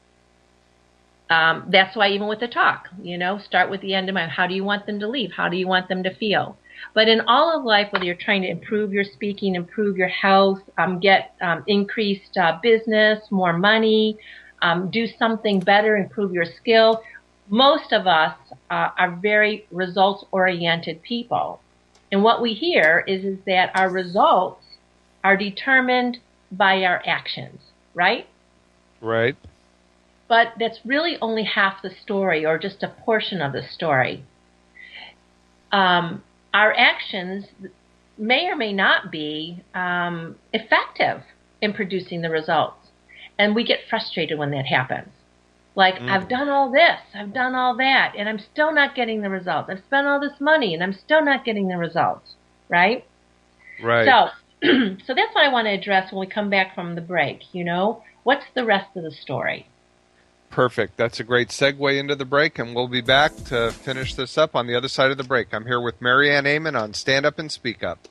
Um, that's why even with the talk, you know, start with the end in mind. How do you want them to leave? How do you want them to feel? But in all of life, whether you're trying to improve your speaking, improve your health, um, get um, increased uh, business, more money, um, do something better, improve your skill, most of us uh, are very results-oriented people. And what we hear is, is that our results are determined by our actions, right? Right. But that's really only half the story, or just a portion of the story. Um, our actions may or may not be um, effective in producing the results. And we get frustrated when that happens. Like, mm. I've done all this, I've done all that, and I'm still not getting the results. I've spent all this money, and I'm still not getting the results, right? Right. So, so that's what I want to address when we come back from the break, you know? What's the rest of the story? Perfect. That's a great segue into the break, and we'll be back to finish this up on the other side of the break. I'm here with Marianne Amon on Stand Up and Speak Up.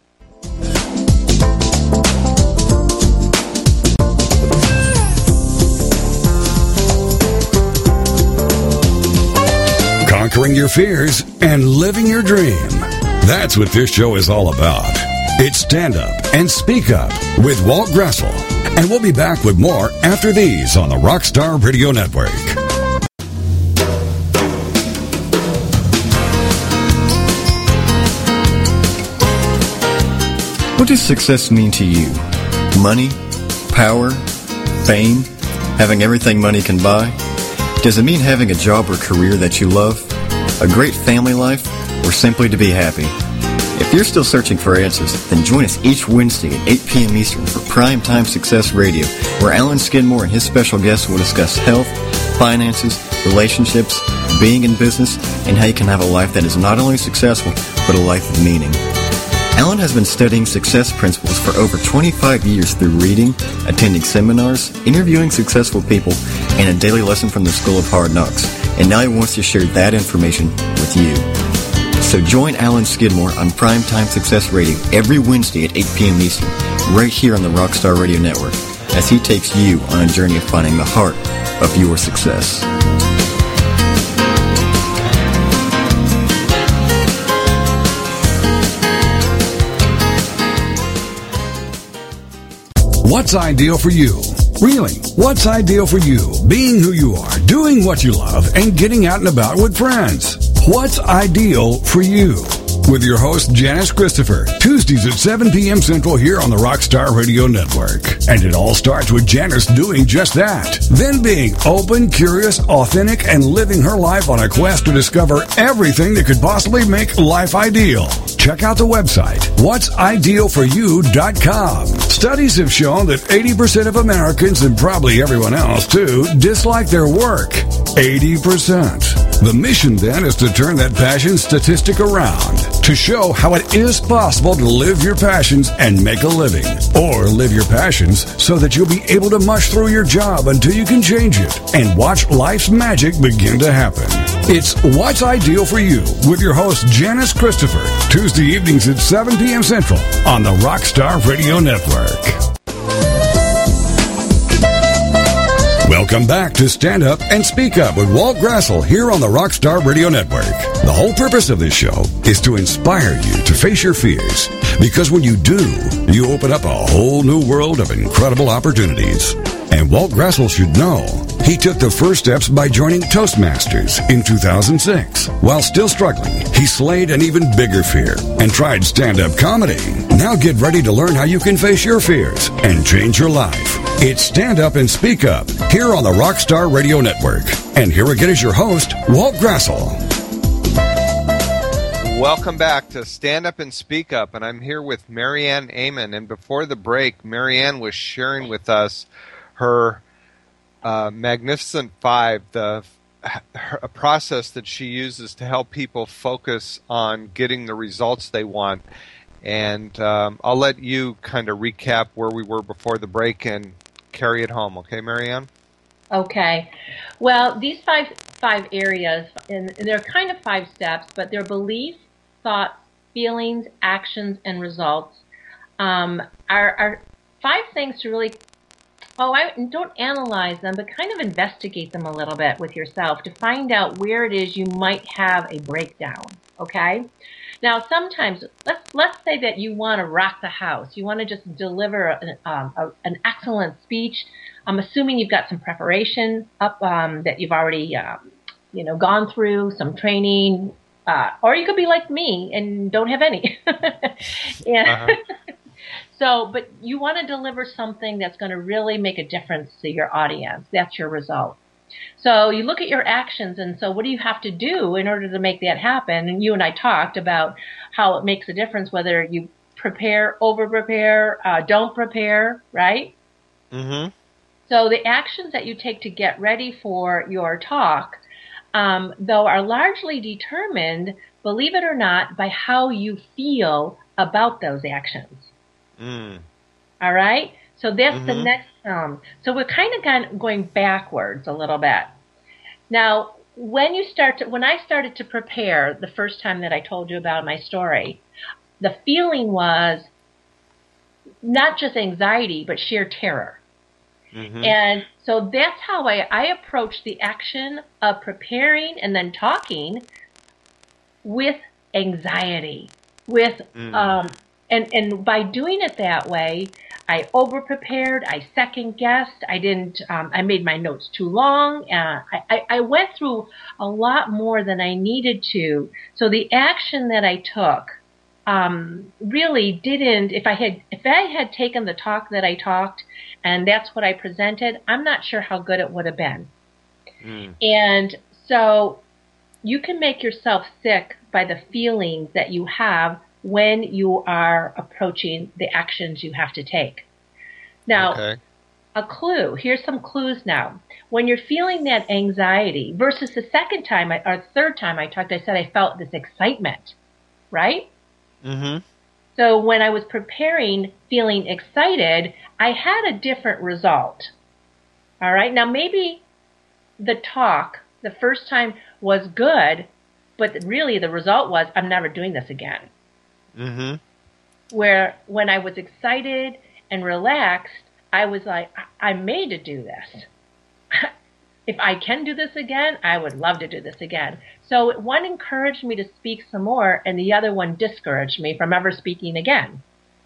Conquering your fears and living your dream. That's what this show is all about. It's Stand Up and Speak Up with Walt Gressel. And we'll be back with more after these on the Rockstar Radio Network. What does success mean to you? Money? Power? Fame? Having everything money can buy? Does it mean having a job or career that you love? A great family life? Or simply to be happy? If you're still searching for answers, then join us each Wednesday at eight p.m. Eastern for Primetime Success Radio, where Alan Skidmore and his special guests will discuss health, finances, relationships, being in business, and how you can have a life that is not only successful, but a life of meaning. Alan has been studying success principles for over twenty-five years through reading, attending seminars, interviewing successful people, and a daily lesson from the School of Hard Knocks. And now he wants to share that information with you. So join Alan Skidmore on Primetime Success Radio every Wednesday at eight p.m. Eastern, right here on the Rockstar Radio Network, as he takes you on a journey of finding the heart of your success. What's ideal for you? Really, what's ideal for you? Being who you are, doing what you love, and getting out and about with friends. What's ideal for you? With your host, Janice Christopher, Tuesdays at seven p.m. Central here on the Rockstar Radio Network. And it all starts with Janice doing just that. Then being open, curious, authentic, and living her life on a quest to discover everything that could possibly make life ideal. check out the website, what's ideal for you dot com. Studies have shown that eighty percent of Americans, and probably everyone else too, dislike their work. eighty percent. The mission then is to turn that passion statistic around, to show how it is possible to live your passions and make a living, or live your passions so that you'll be able to mush through your job until you can change it and watch life's magic begin to happen. It's What's Ideal for You with your host Janice Christopher, Tuesday evenings at seven p.m. Central on the Rockstar Radio Network. Welcome back to Stand Up and Speak Up with Walt Grassel here on the Rockstar Radio Network. The whole purpose of this show is to inspire you to face your fears, because when you do, you open up a whole new world of incredible opportunities. And Walt Grassel should know he took the first steps by joining Toastmasters in two thousand six. While still struggling, he slayed an even bigger fear and tried stand-up comedy. Now get ready to learn how you can face your fears and change your life. It's Stand Up and Speak Up here on the Rockstar Radio Network. And here again is your host, Walt Grassel. Welcome back to Stand Up and Speak Up, and I'm here with Marianne Amen. And before the break, Marianne was sharing with us her uh, Magnificent Five, the her, a process that she uses to help people focus on getting the results they want. And um, I'll let you kind of recap where we were before the break and carry it home. Okay, Marianne? Okay. Well, these five five areas, and they're kind of five steps, but they're beliefs, thoughts, feelings, actions, and results. Um, are, are five things to really, oh, I don't analyze them, but kind of investigate them a little bit with yourself to find out where it is you might have a breakdown. Okay. Now, sometimes, let's let's say that you want to rock the house. You want to just deliver an, um, a, an excellent speech. I'm assuming you've got some preparation up um, that you've already, um, you know, gone through, some training, uh, or you could be like me and don't have any. yeah. uh-huh. So, but you want to deliver something that's going to really make a difference to your audience. That's your result. So you look at your actions, and so what do you have to do in order to make that happen? And you and I talked about how it makes a difference whether you prepare, over-prepare, uh, don't prepare, right? Mm-hmm. So the actions that you take to get ready for your talk, um, though, are largely determined, believe it or not, by how you feel about those actions. Mm. All right? So that's mm-hmm. the next, um, so we're kind of kind of going backwards a little bit. Now, when you start to, when I started to prepare the first time that I told you about my story, the feeling was not just anxiety, but sheer terror. Mm-hmm. And so that's how I, I approached the action of preparing and then talking with anxiety, with, mm. um, and, and by doing it that way, I over-prepared, I second-guessed, I didn't, um, I made my notes too long, uh, I, I went through a lot more than I needed to. So the action that I took um, really didn't, if I had, if I had taken the talk that I talked and that's what I presented, I'm not sure how good it would have been. Mm. And so you can make yourself sick by the feelings that you have when you are approaching the actions you have to take. Now, okay. a clue. Here's some clues now. When you're feeling that anxiety versus the second time I, or third time I talked, I said I felt this excitement, right? Mm-hmm. So when I was preparing, feeling excited, I had a different result. All right? Now, maybe the talk the first time was good, but really the result was I'm never doing this again. Mm-hmm. Where when I was excited and relaxed, I was like, I- I'm made to do this. If I can do this again, I would love to do this again. So one encouraged me to speak some more, and the other one discouraged me from ever speaking again.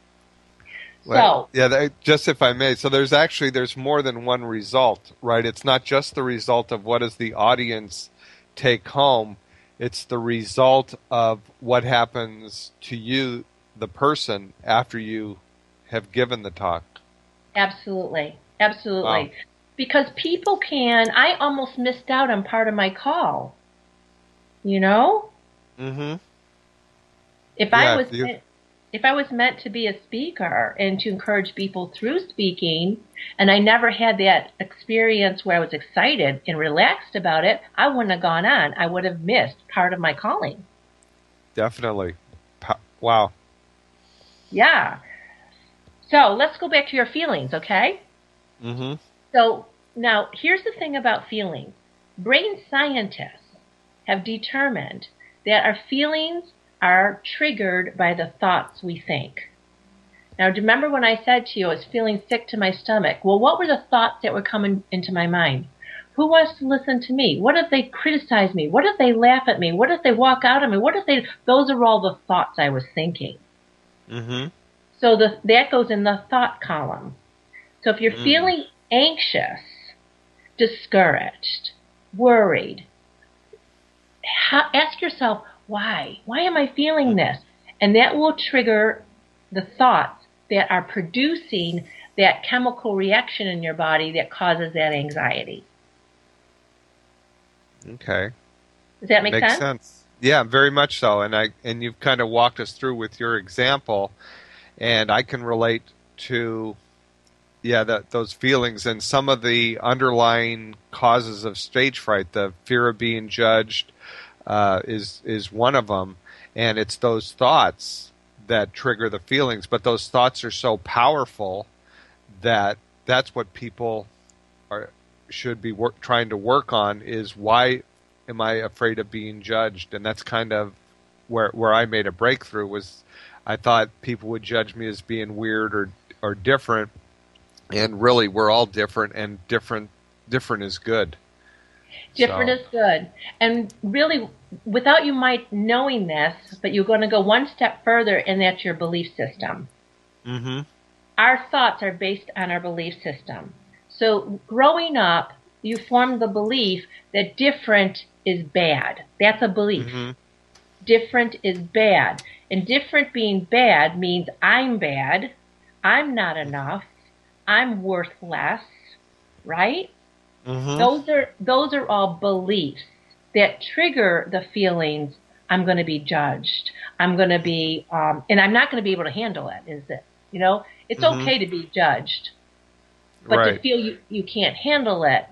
Well, so yeah, that, just if I may, so there's actually there's more than one result, right? It's not just the result of what does the audience take home. It's the result of what happens to you, the person, after you have given the talk. Absolutely. Absolutely. Wow. Because people can, I almost missed out on part of my call. You know? Mm-hmm. If Yeah, I was if you- meant, if I was meant to be a speaker and to encourage people through speaking, and I never had that experience where I was excited and relaxed about it, I wouldn't have gone on. I would have missed part of my calling. Definitely. Po- Wow. Yeah. So let's go back to your feelings, okay? Mm-hmm. So now here's the thing about feelings. Brain scientists have determined that our feelings are triggered by the thoughts we think. Now, do you remember when I said to you I was feeling sick to my stomach? Well, what were the thoughts that were coming into my mind? Who wants to listen to me? What if they criticize me? What if they laugh at me? What if they walk out on me? What if they... Those are all the thoughts I was thinking. Mm-hmm. So the, that goes in the thought column. So if you're Mm. feeling anxious, discouraged, worried, ha- ask yourself, why? Why am I feeling this? And that will trigger the thoughts that are producing that chemical reaction in your body that causes that anxiety. Okay. Does that make Makes sense? sense. Yeah, very much so. And I and you've kind of walked us through with your example, and I can relate to, yeah, that those feelings and some of the underlying causes of stage fright. The fear of being judged uh, is is one of them, and it's those thoughts that trigger the feelings. But those thoughts are so powerful that that's what people are should be work, trying to work on. Is why am I afraid of being judged? And that's kind of where where I made a breakthrough. Was I thought people would judge me as being weird or or different, and really we're all different, and different different is good. Different So- is good. And really, without you might knowing this, but you're going to go one step further, and that's your belief system. Mm-hmm. Our thoughts are based on our belief system. So growing up, you form the belief that different is bad. That's a belief. Mm-hmm. Different is bad. And different being bad means I'm bad, I'm not enough, I'm worth less, right? Mm-hmm. Those are those are all beliefs that trigger the feelings. I'm going to be judged. I'm going to be, um, and I'm not going to be able to handle it. Is it? You know, it's Mhm. okay to be judged, but to Right. feel you you can't handle it,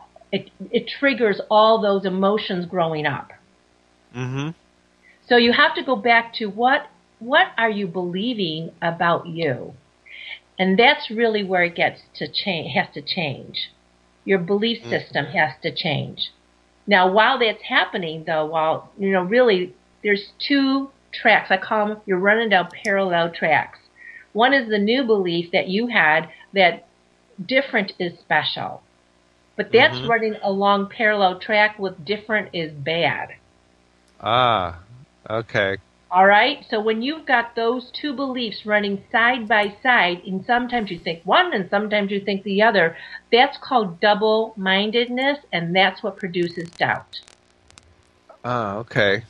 it it triggers all those emotions growing up. Mm-hmm. So you have to go back to what what are you believing about you, and that's really where it gets to change. Has to change. Your belief system has to change. Now, while that's happening, though, while, you know, really, there's two tracks. I call them, you're running down parallel tracks. One is the new belief that you had that different is special. But that's Mhm. running along parallel track with different is bad. Ah, okay. All right? So when you've got those two beliefs running side by side, and sometimes you think one and sometimes you think the other, that's called double-mindedness, and that's what produces doubt. Ah, okay.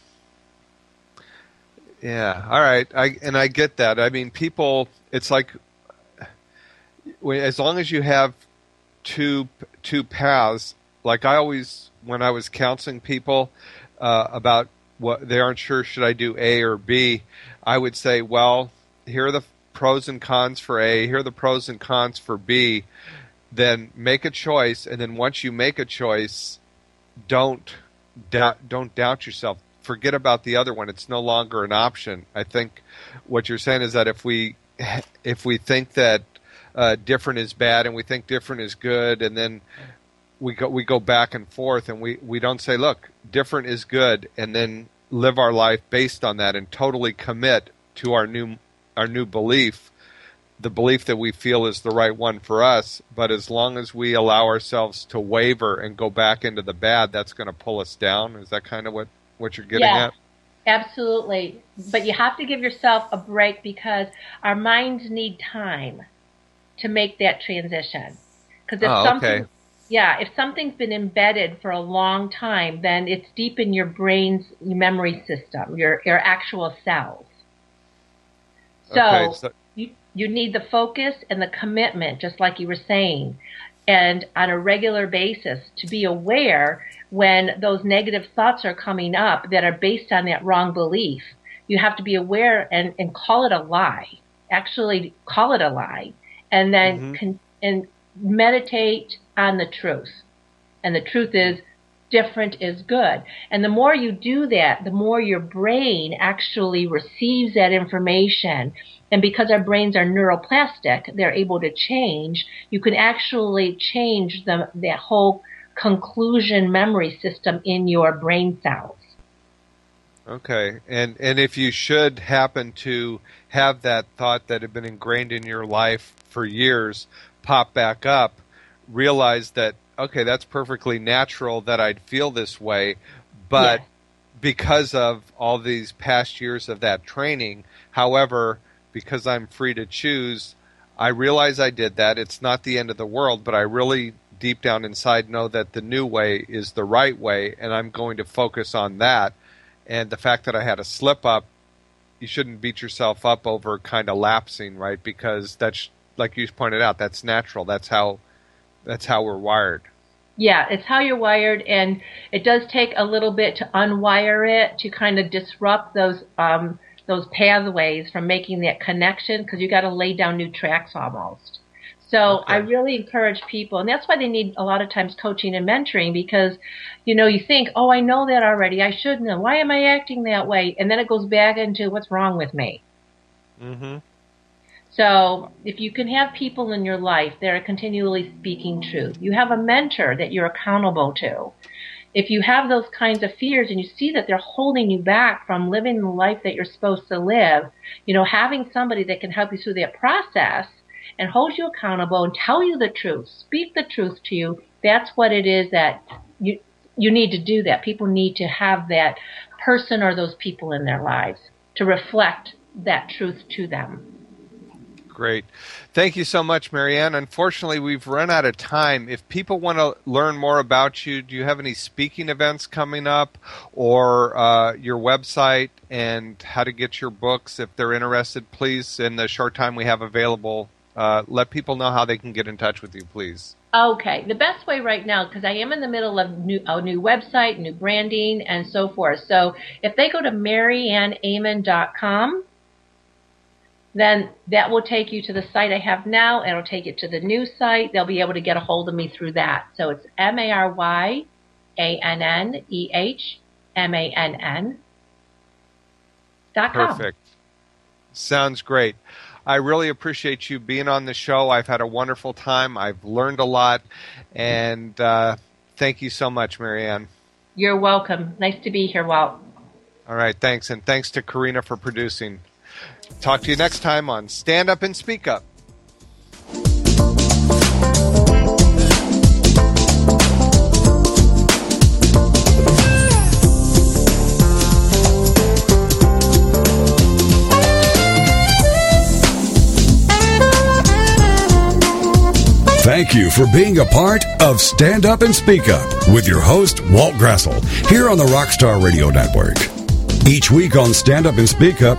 Yeah. All right. I and I get that. I mean, people. It's like, when- as long as you have two two paths. Like I always, when I was counseling people uh, about what they aren't sure, should I do A or B? I would say, well, here are the pros and cons for A. Here are the pros and cons for B. Then make a choice, and then once you make a choice, don't doubt, don't doubt yourself. Forget about the other one. It's no longer an option. I think what you're saying is that if we if we think that uh, different is bad and we think different is good, and then we go we go back and forth, and we, we don't say, look, different is good, and then live our life based on that and totally commit to our new our new belief, the belief that we feel is the right one for us. But as long as we allow ourselves to waver and go back into the bad, that's going to pull us down. Is that kind of what, what you're getting Yeah. at? Absolutely. But you have to give yourself a break because our minds need time to make that transition. Because if Oh, something, okay. yeah, if something's been embedded for a long time, then it's deep in your brain's memory system, your your actual cells. So, Okay, so- you you need the focus and the commitment, just like you were saying, and on a regular basis to be aware when those negative thoughts are coming up that are based on that wrong belief. you have to be aware and, and call it a lie. Actually call it a lie. And then mm-hmm. con- and meditate on the truth. And the truth is, different is good. And the more you do that, the more your brain actually receives that information. And because our brains are neuroplastic, they're able to change. You can actually change the, that whole conclusion memory system in your brain cells. Okay. And, and if you should happen to have that thought that had been ingrained in your life for years pop back up, realize that, okay, that's perfectly natural that I'd feel this way, but yes. because of all these past years of that training, however, because I'm free to choose, I realize I did that. It's not the end of the world, but I really deep down inside know that the new way is the right way, and I'm going to focus on that. And the fact that I had a slip up, you shouldn't beat yourself up over kind of lapsing, right? Because that's, like you pointed out, that's natural. That's how that's how we're wired. Yeah, it's how you're wired, and it does take a little bit to unwire it, to kind of disrupt those um, those pathways from making that connection, because you got to lay down new tracks almost. So okay. I really encourage people, and that's why they need a lot of times coaching and mentoring, because, you know, you think, oh, I know that already. I should know. Why am I acting that way? And then it goes back into what's wrong with me. Mm-hmm. So if you can have people in your life that are continually speaking truth, you have a mentor that you're accountable to. If you have those kinds of fears and you see that they're holding you back from living the life that you're supposed to live, you know, having somebody that can help you through that process and hold you accountable and tell you the truth, speak the truth to you, that's what it is that you you need to do that. People need to have that person or those people in their lives to reflect that truth to them. Great. Thank you so much, Marianne. Unfortunately, we've run out of time. If people want to learn more about you, do you have any speaking events coming up, or uh, your website and how to get your books? If they're interested, please, in the short time we have available, uh, let people know how they can get in touch with you, please. Okay. The best way right now, because I am in the middle of new, a new website, new branding, and so forth. So if they go to marianne amen dot com, then that will take you to the site I have now, and it'll take you to the new site. They'll be able to get a hold of me through that. So it's M A R Y A N N E H M A N N dot com. Perfect. Sounds great. I really appreciate you being on the show. I've had a wonderful time. I've learned a lot, and uh, thank you so much, Marianne. You're welcome. Nice to be here, Walt. All right, thanks, and thanks to Karina for producing. Talk to you next time on Stand Up and Speak Up. Thank you for being a part of Stand Up and Speak Up with your host, Walt Grassel, here on the Rockstar Radio Network. Each week on Stand Up and Speak Up,